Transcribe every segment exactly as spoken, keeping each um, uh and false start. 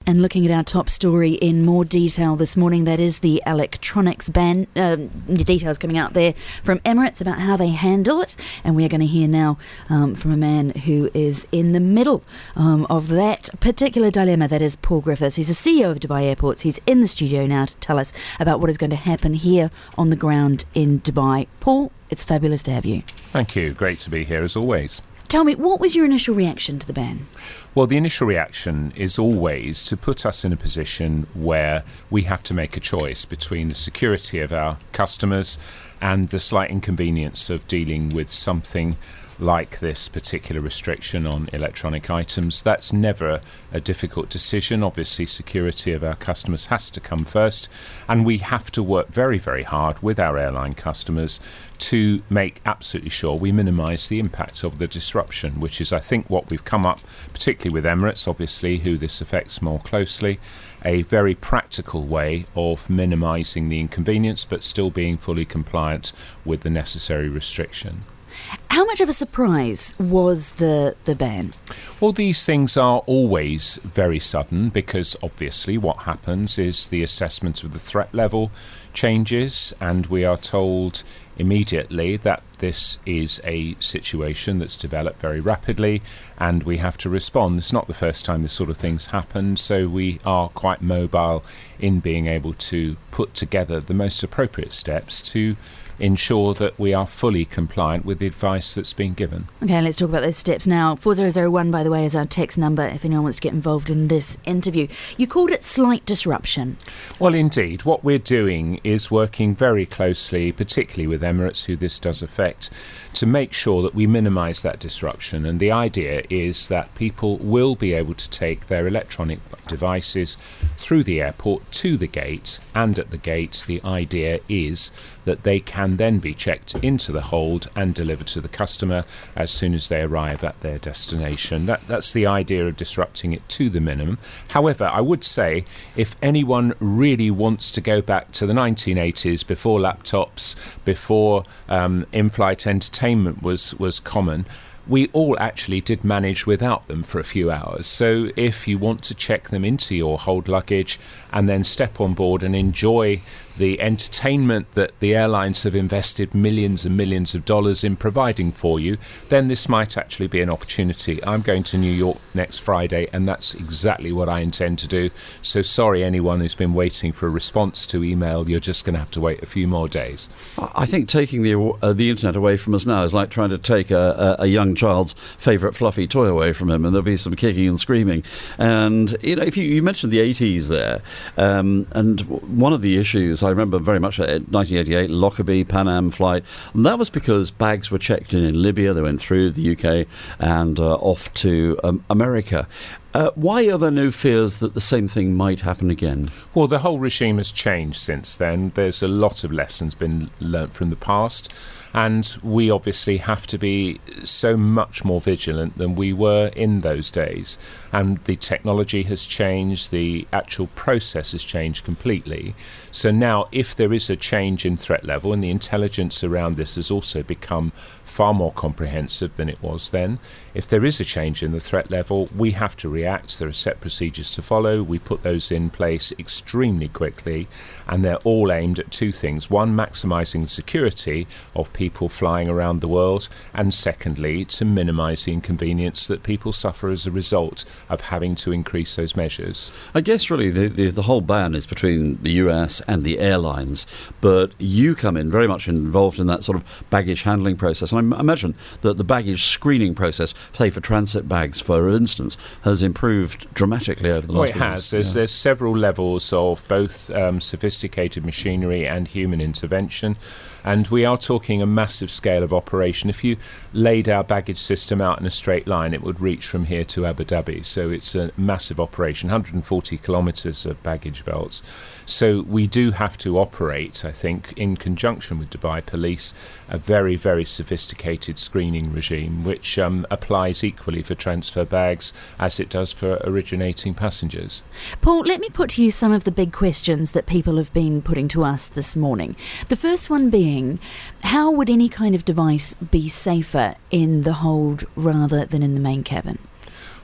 And looking at our top story in more detail this morning, that is the electronics ban. Um, the details coming out there from Emirates about how they handle it. And we're going to hear now um, from a man who is in the middle um, of that particular dilemma. That is Paul Griffiths. He's the C E O of Dubai Airports. He's in the studio now to tell us about what is going to happen here on the ground in Dubai. Paul, it's fabulous to have you. Thank you. Great to be here as always. Tell me, what was your initial reaction to the ban? Well, the initial reaction is always to put us in a position where we have to make a choice between the security of our customers and the slight inconvenience of dealing with something like this particular restriction on electronic items. That's never a difficult decision. Obviously, security of our customers has to come first, and we have to work very, very hard with our airline customers to make absolutely sure we minimise the impact of the disruption, which is, I think, what we've come up, particularly with Emirates, obviously, who this affects more closely, a very practical way of minimising the inconvenience but still being fully compliant with the necessary restriction. How much of a surprise was the, the ban? Well, these things are always very sudden because obviously what happens is the assessment of the threat level changes, and we are told immediately that this is a situation that's developed very rapidly and we have to respond. It's not the first time this sort of thing's happened, so we are quite mobile in being able to put together the most appropriate steps to ensure that we are fully compliant with the advice that's been given. Okay, let's talk about those steps now. four zero zero one, by the way, is our text number if anyone wants to get involved in this interview. You called it slight disruption. Well, indeed. What we're doing is working very closely, particularly with Emirates, who this does affect, to make sure that we minimise that disruption. And the idea is that people will be able to take their electronic devices through the airport to the gate, and at the gate the idea is that they can then be checked into the hold and delivered to the customer as soon as they arrive at their destination. That, that's the idea of disrupting it to the minimum. However, I would say if anyone really wants to go back to the nineteen eighties, before laptops, before um, in-flight entertainment was, was common, we all actually did manage without them for a few hours. So if you want to check them into your hold luggage and then step on board and enjoy the entertainment that the airlines have invested millions and millions of dollars in providing for you, then this might actually be an opportunity. I'm going to New York next Friday, and that's exactly what I intend to do. So sorry, anyone who's been waiting for a response to email, you're just going to have to wait a few more days. I think taking the uh, the internet away from us now is like trying to take a, a, a young child's favourite fluffy toy away from him, and there'll be some kicking and screaming. And you know, if you, you mentioned the eighties there, um, and one of the issues I remember very much at nineteen eighty-eight, Lockerbie, Pan Am flight, and that was because bags were checked in in Libya, they went through the U K and uh, off to um, America. Uh, why are there no fears that the same thing might happen again? Well, the whole regime has changed since then. There's a lot of lessons been learnt from the past, and we obviously have to be so much more vigilant than we were in those days. And the technology has changed, the actual process has changed completely. So now, if there is a change in threat level, and the intelligence around this has also become far more comprehensive than it was then, if there is a change in the threat level, we have to react. There are set procedures to follow. We put those in place extremely quickly, and they're all aimed at two things. One, maximising the security of people flying around the world, and secondly, to minimise the inconvenience that people suffer as a result of having to increase those measures. I guess really the, the, the whole ban is between the U S and the airlines, but you come in very much involved in that sort of baggage handling process. And I imagine that the baggage screening process, say for transit bags, for instance, has improved dramatically over the last Well, it few has. years. There's, Yeah. there's several levels of both um, sophisticated machinery and human intervention, and we are talking a massive scale of operation. If you laid our baggage system out in a straight line, it would reach from here to Abu Dhabi. So it's a massive operation, one hundred forty kilometres of baggage belts. So we do have to operate, I think, in conjunction with Dubai Police, a very, very sophisticated screening regime, which um, applies equally for transfer bags as it does for originating passengers. Paul, let me put to you some of the big questions that people have been putting to us this morning. The first one being, how would any kind of device be safer in the hold rather than in the main cabin?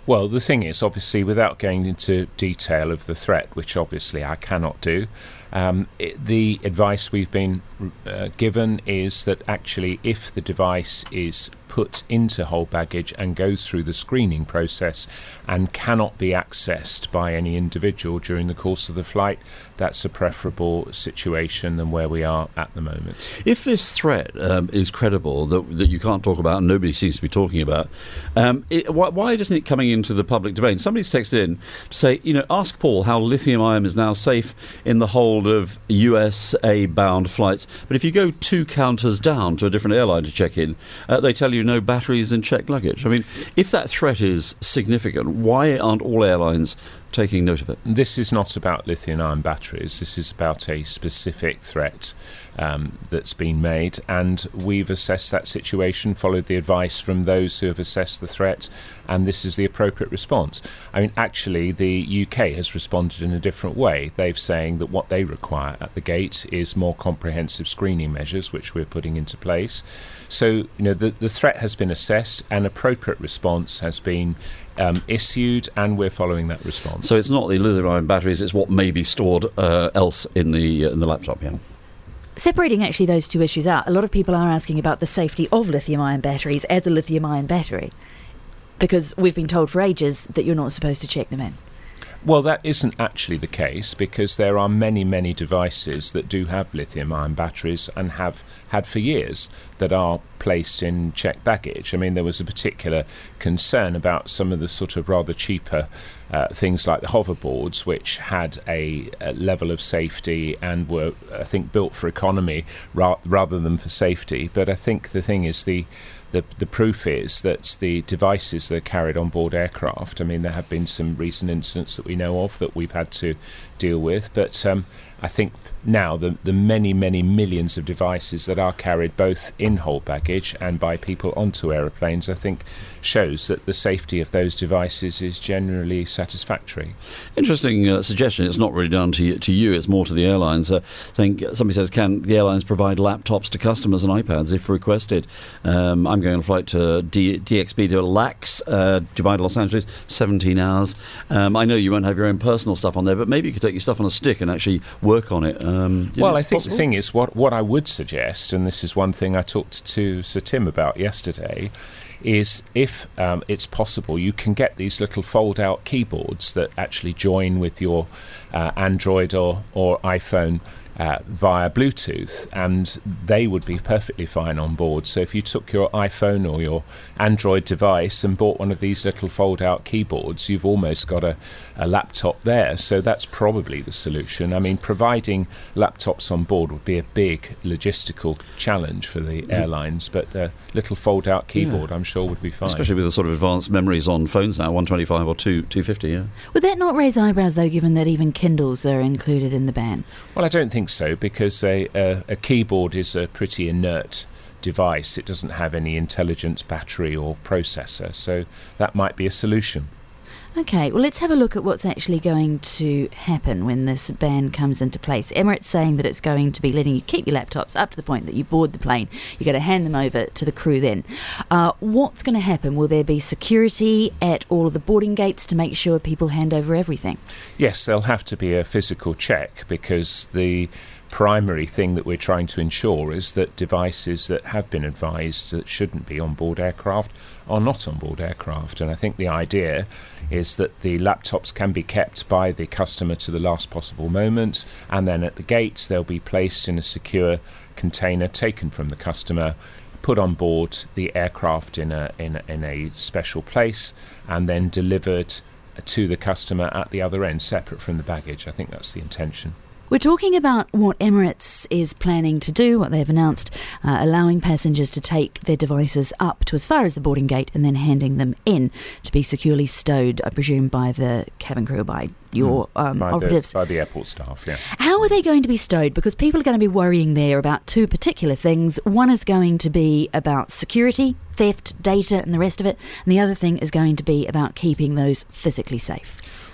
Well, the thing is, obviously, without going into detail of the threat, which obviously I cannot do, um, it, the advice we've been uh, given is that actually if the device is put into hold baggage and goes through the screening process and cannot be accessed by any individual during the course of the flight, that's a preferable situation than where we are at the moment. If this threat um, is credible, that, that you can't talk about and nobody seems to be talking about, um, it, why, why isn't it coming into the public domain? Somebody's texted in to say, you know, ask Paul how lithium-ion is now safe in the hold of U S A-bound flights. But if you go two counters down to a different airline to check in, uh, they tell you no batteries in checked luggage. I mean, if that threat is significant, why aren't all airlines taking note of it? This is not about lithium-ion batteries. This is about a specific threat um, that's been made, and we've assessed that situation, followed the advice from those who have assessed the threat, and this is the appropriate response. I mean, actually, the U K has responded in a different way. They're saying that what they require at the gate is more comprehensive screening measures, which we're putting into place. So, you know, the, the threat has been assessed, an appropriate response has been um, issued, and we're following that response. So it's not the lithium-ion batteries, it's what may be stored uh, else in the uh, in the laptop, yeah. Separating actually those two issues out, a lot of people are asking about the safety of lithium-ion batteries as a lithium-ion battery, because we've been told for ages that you're not supposed to check them in. Well, that isn't actually the case, because there are many, many devices that do have lithium-ion batteries and have had for years that are placed in checked baggage. I mean, there was a particular concern about some of the sort of rather cheaper uh, things like the hoverboards, which had a, a level of safety and were, I think, built for economy ra- rather than for safety. But I think the thing is the The, the proof is that the devices that are carried on board aircraft, I mean, there have been some recent incidents that we know of that we've had to deal with, but um, I think now the, the many, many millions of devices that are carried both in hold baggage and by people onto aeroplanes, I think shows that the safety of those devices is generally satisfactory. Interesting uh, suggestion. It's not really down to you, to you, it's more to the airlines. Uh, saying, somebody says, can the airlines provide laptops to customers and iPads if requested? Um, I'm going on a flight to D- DXB to L A X, uh, Dubai to Los Angeles, seventeen hours. Um, I know you won't have your own personal stuff on there, but maybe you could take your stuff on a stick and actually work on it. Um, well, I think possible? The thing is, what, what I would suggest, and this is one thing I talked to Sir Tim about yesterday, is if um, it's possible, you can get these little fold-out keyboards that actually join with your uh, Android or, or iPhone Uh, via Bluetooth, and they would be perfectly fine on board. So if you took your iPhone or your Android device and bought one of these little fold-out keyboards, you've almost got a, a laptop there. So that's probably the solution. I mean, providing laptops on board would be a big logistical challenge for the airlines, but a little fold-out keyboard, yeah, I'm sure would be fine. Especially with the sort of advanced memories on phones now, one twenty-five or two two fifty, yeah. Would that not raise eyebrows, though, given that even Kindles are included in the ban? Well, I don't think so, because a, a, a keyboard is a pretty inert device. It doesn't have any intelligent battery or processor, so that might be a solution. Okay, well, let's have a look at what's actually going to happen when this ban comes into place. Emirates saying that it's going to be letting you keep your laptops up to the point that you board the plane. You're going to hand them over to the crew then. Uh, what's going to happen? Will there be security at all of the boarding gates to make sure people hand over everything? Yes, there'll have to be a physical check, because the primary thing that we're trying to ensure is that devices that have been advised that shouldn't be on board aircraft are not on board aircraft. And I think the idea is that the laptops can be kept by the customer to the last possible moment, and then at the gates they'll be placed in a secure container taken from the customer, put on board the aircraft in a in a, in a special place, and then delivered to the customer at the other end, separate from the baggage. I think that's the intention. We're talking about what Emirates is planning to do, what they've announced, uh, allowing passengers to take their devices up to as far as the boarding gate and then handing them in to be securely stowed, I presume, by the cabin crew, by your um, by operatives. The, by the airport staff, yeah. How are they going to be stowed? Because people are going to be worrying there about two particular things. One is going to be about security, theft, data and the rest of it, and the other thing is going to be about keeping those physically safe.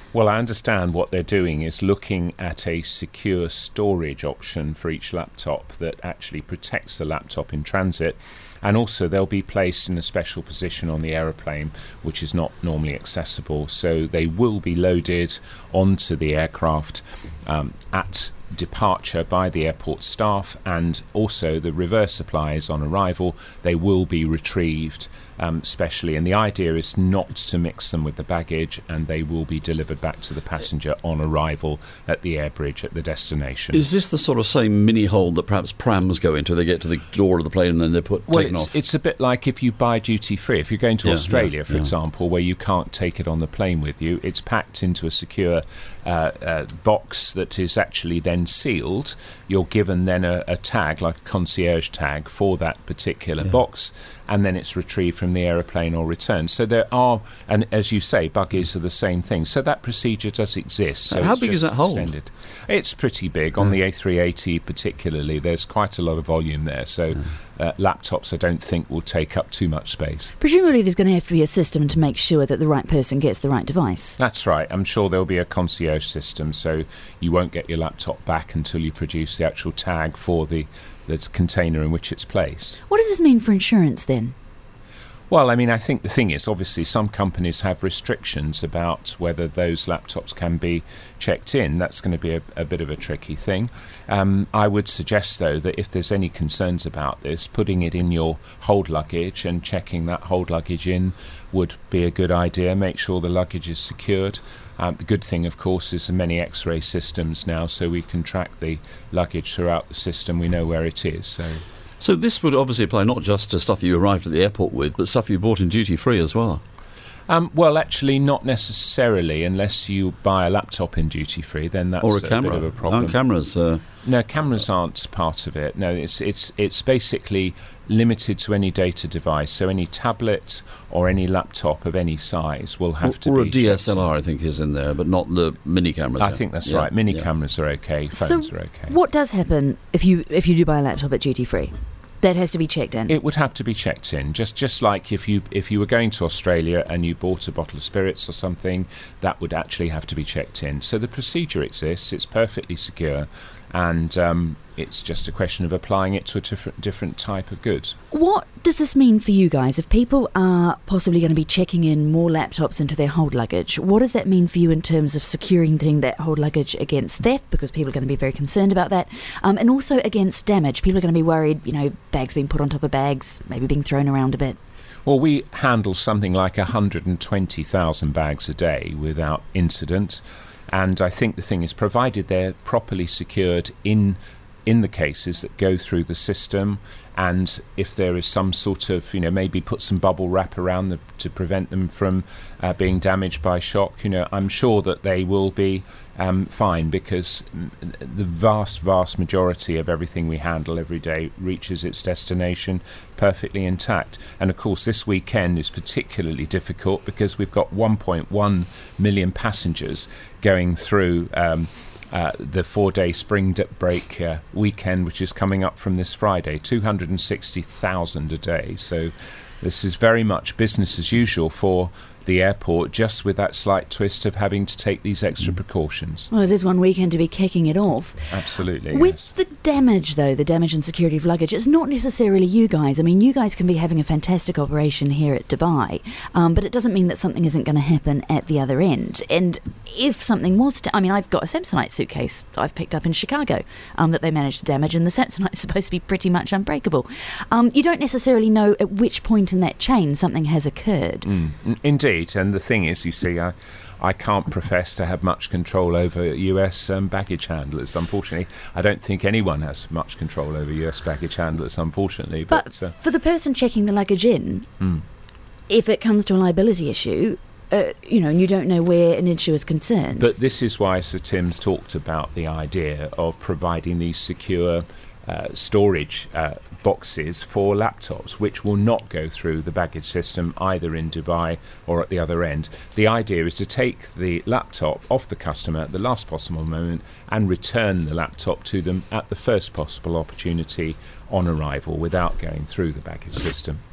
Well, I understand what they're doing is looking at a secure storage option for each laptop that actually protects the laptop in transit, and also they'll be placed in a special position on the aeroplane which is not normally accessible, so they will be loaded onto the aircraft um, at departure by the airport staff, and also the reverse supplies on arrival. They will be retrieved um, specially, and the idea is not to mix them with the baggage, and they will be delivered back to the passenger on arrival at the air bridge at the destination. Is this the sort of same mini hold that perhaps prams go into? They get to the door of the plane and then they're put well, taken it's, off. it's a bit like if you buy duty free. If you're going to Yeah, Australia, yeah, for yeah. example, where you can't take it on the plane with you, it's packed into a secure uh, uh, box that is actually then sealed. You're given then a, a tag, like a concierge tag, for that particular Yeah. box, and then it's retrieved from the aeroplane or returned. So there are, and as you say, buggies are the same thing. So that procedure does exist. So How it's big is just that hold? extended. It's pretty big. On the A three eighty particularly, there's quite a lot of volume there. So uh, laptops I don't think will take up too much space. Presumably there's going to have to be a system to make sure that the right person gets the right device. That's right. I'm sure there'll be a concierge system, so you won't get your laptop back until you produce the actual tag for the, the container in which it's placed. What does this mean for insurance then? Well, I mean, I think the thing is, obviously, some companies have restrictions about whether those laptops can be checked in. That's going to be a, a bit of a tricky thing. Um, I would suggest, though, that if there's any concerns about this, putting it in your hold luggage and checking that hold luggage in would be a good idea. Make sure the luggage is secured. Um, the good thing, of course, is the many X-ray systems now, so we can track the luggage throughout the system. We know where it is. So. So this would obviously apply not just to stuff you arrived at the airport with, but stuff you bought in duty-free as well. Um, well, actually, not necessarily, unless you buy a laptop in duty-free, then that's Or a camera. bit of a problem. Aren't cameras... Uh, No, cameras aren't part of it. No, it's it's it's basically limited to any data device. So any tablet or any laptop of any size will have or, to or be a D S L R, checked I think, is in there, but not the mini cameras. in. I yeah. think that's Yeah, right. Mini yeah. cameras are okay. So Phones are okay. what does happen if you if you do buy a laptop at duty free? That has to be checked in. It would have to be checked in, just just like if you if you were going to Australia and you bought a bottle of spirits or something, that would actually have to be checked in. So the procedure exists; it's perfectly secure, and um, it's just a question of applying it to a different different type of good. What does this mean for you guys? If people are possibly going to be checking in more laptops into their hold luggage, what does that mean for you in terms of securing that hold luggage against theft? Because people are going to be very concerned about that, um, and also against damage. People are going to be worried, you know, bags being put on top of bags, maybe being thrown around a bit. Well, we handle something like one hundred twenty thousand bags a day without incident, and I think the thing is, provided they're properly secured in in the cases that go through the system, and if there is some sort of, you know, maybe put some bubble wrap around them to prevent them from uh, being damaged by shock, you know, I'm sure that they will be um, fine, because the vast, vast majority of everything we handle every day reaches its destination perfectly intact. And of course, this weekend is particularly difficult because we've got one point one million passengers going through um, Uh, the four-day spring break uh, weekend, which is coming up from this Friday, two hundred sixty thousand a day. So this is very much business as usual for the airport, just with that slight twist of having to take these extra precautions. Well, it is one weekend to be kicking it off. Absolutely, With yes. the damage, though, the damage and security of luggage, it's not necessarily you guys. I mean, you guys can be having a fantastic operation here at Dubai, um, but it doesn't mean that something isn't going to happen at the other end. And if something was to... I mean, I've got a Samsonite suitcase that I've picked up in Chicago um, that they managed to damage, and the Samsonite is supposed to be pretty much unbreakable. Um, you don't necessarily know at which point in that chain something has occurred. Mm, indeed, and the thing is, you see, I, I can't profess to have much control over U S um, baggage handlers. Unfortunately, I don't think anyone has much control over U S baggage handlers, unfortunately. But, But uh, for the person checking the luggage in, mm. if it comes to a liability issue, uh, you know, and you don't know where an issue is concerned. But this is why Sir Tim's talked about the idea of providing these secure uh, storage uh, boxes for laptops, which will not go through the baggage system either in Dubai or at the other end. The idea is to take the laptop off the customer at the last possible moment and return the laptop to them at the first possible opportunity on arrival without going through the baggage system.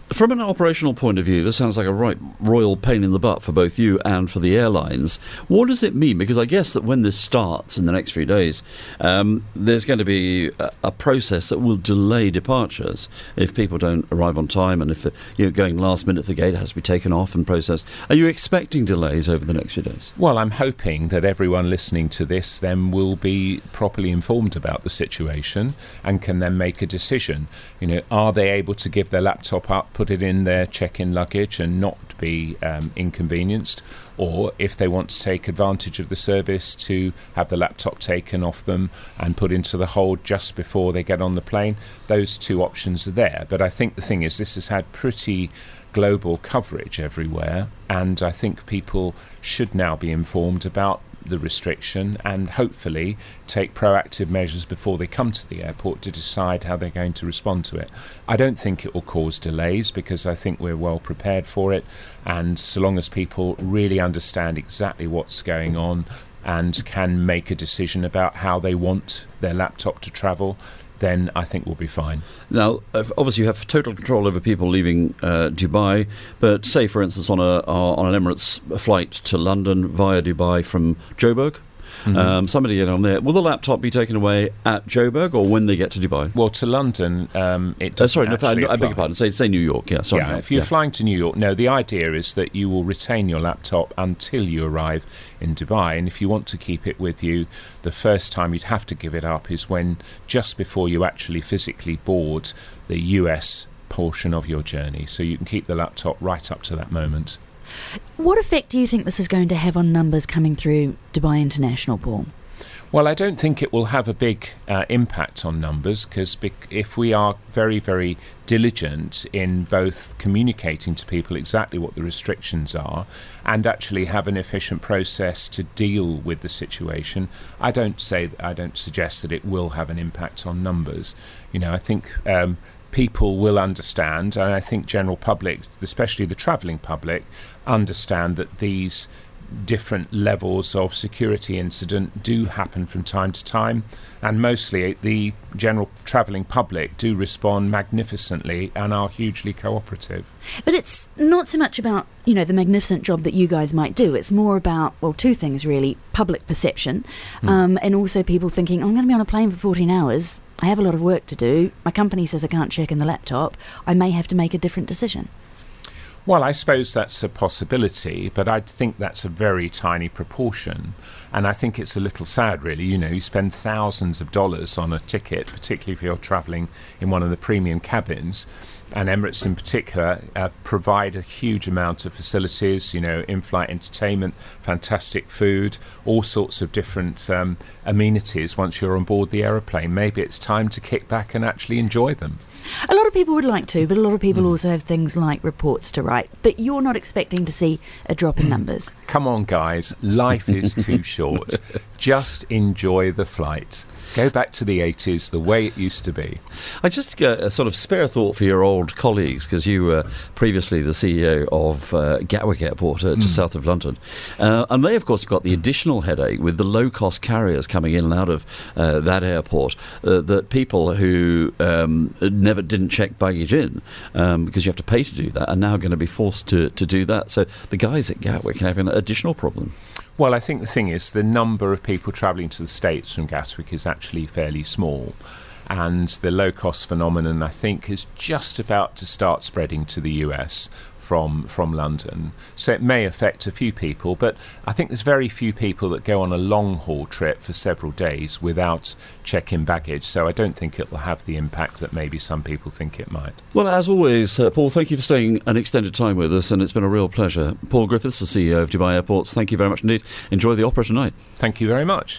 From an operational point of view, this sounds like a right royal pain in the butt for both you and for the airlines. What does it mean? Because I guess that when this starts in the next few days, um, there's going to be a, a process that will delay departures if people don't arrive on time, and if you're going last minute, the gate has to be taken off and processed. Are you expecting delays over the next few days? Well, I'm hoping that everyone listening to this then will be properly informed about the situation and can then make a decision. You know, are they able to give their laptop up, put it in their check-in luggage and not be um, inconvenienced, or if they want to take advantage of the service to have the laptop taken off them and put into the hold just before they get on the plane. Those two options are there. But I think the thing is, this has had pretty global coverage everywhere, and I think people should now be informed about the restriction and hopefully take proactive measures before they come to the airport to decide how they're going to respond to it. I don't think it will cause delays because I think we're well prepared for it, and so long as people really understand exactly what's going on and can make a decision about how they want their laptop to travel, then I think we'll be fine. Now, obviously you have total control over people leaving uh, Dubai, but say, for instance, on a on an Emirates flight to London via Dubai from Joburg, mm-hmm. um, somebody get on there. Will the laptop be taken away at Joburg or when they get to Dubai? Well, to London, um, it doesn't uh, sorry, actually no, I, I beg your pardon. Say, say New York, yeah. Sorry, yeah, no, if you're yeah. flying to New York, no, the idea is that you will retain your laptop until you arrive in Dubai, and if you want to keep it with you, the first time you'd have to give it up is when just before you actually physically board the U S portion of your journey, so you can keep the laptop right up to that moment. What effect do you think this is going to have on numbers coming through Dubai International, Paul? Well, I don't think it will have a big uh, impact on numbers, because bec- if we are very, very diligent in both communicating to people exactly what the restrictions are and actually have an efficient process to deal with the situation, I don't say, I don't suggest that it will have an impact on numbers. You know, I think um, people will understand, and I think general public, especially the travelling public, understand that these different levels of security incident do happen from time to time, and mostly the general travelling public do respond magnificently and are hugely cooperative. But it's not so much about, you know, the magnificent job that you guys might do. It's more about, well, two things really: public perception, mm. um, and also people thinking, oh, I'm going to be on a plane for fourteen hours, I have a lot of work to do, my company says I can't check in the laptop, I may have to make a different decision. Well, I suppose that's a possibility, but I think that's a very tiny proportion. And I think it's a little sad, really. You know, you spend thousands of dollars on a ticket, particularly if you're travelling in one of the premium cabins. And Emirates in particular uh, provide a huge amount of facilities, you know, in-flight entertainment, fantastic food, all sorts of different um, amenities once you're on board the aeroplane. Maybe it's time to kick back and actually enjoy them. A lot of people would like to, but a lot of people mm. also have things like reports to write. But you're not expecting to see a drop in numbers. Come on, guys. Life is too short. Just enjoy the flight. Go back to the eighties, the way it used to be. I just get a sort of spare thought for your old colleagues, because you were previously the C E O of uh, Gatwick Airport, uh, just mm. south of London. Uh, and they, of course, have got the additional headache with the low-cost carriers coming in and out of uh, that airport, uh, that people who um, never didn't check baggage in, um, because you have to pay to do that, are now going to be forced to, to do that. So the guys at Gatwick have an additional problem. Well, I think the thing is, the number of people travelling to the States from Gatwick is actually fairly small. And the low-cost phenomenon, I think, is just about to start spreading to the U S from from London. So it may affect a few people, but I think there's very few people that go on a long-haul trip for several days without check-in baggage. So I don't think it will have the impact that maybe some people think it might. Well, as always, uh, Paul, thank you for staying an extended time with us, and it's been a real pleasure. Paul Griffiths, the C E O of Dubai Airports, thank you very much indeed. Enjoy the opera tonight. Thank you very much.